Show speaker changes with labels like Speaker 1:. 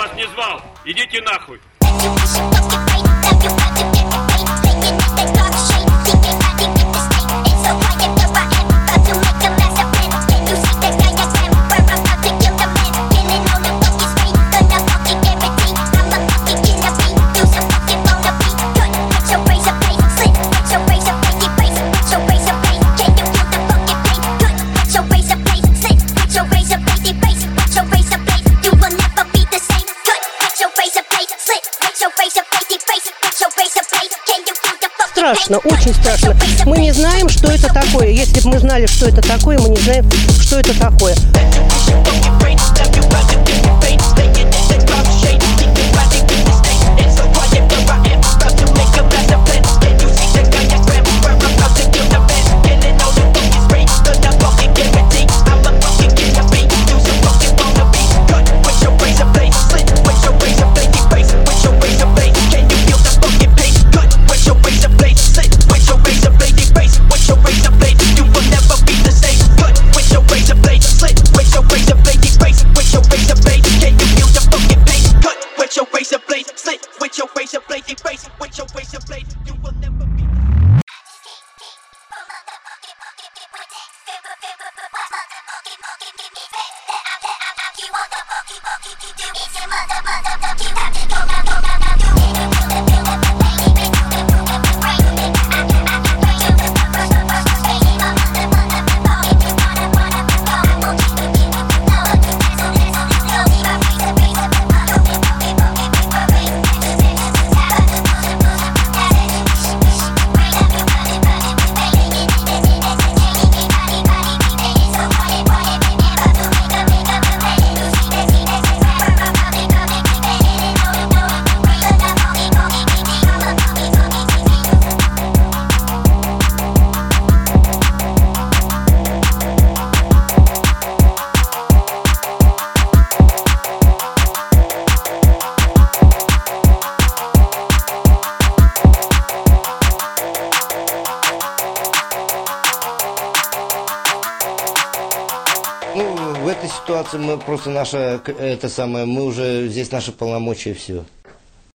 Speaker 1: вас не звал. Идите нахуй.
Speaker 2: Страшно, очень страшно. Мы не знаем, что это такое. Если бы мы знали, что это такое, мы не знаем, что это такое.
Speaker 3: В этой ситуации мы просто мы уже здесь наши полномочия, все.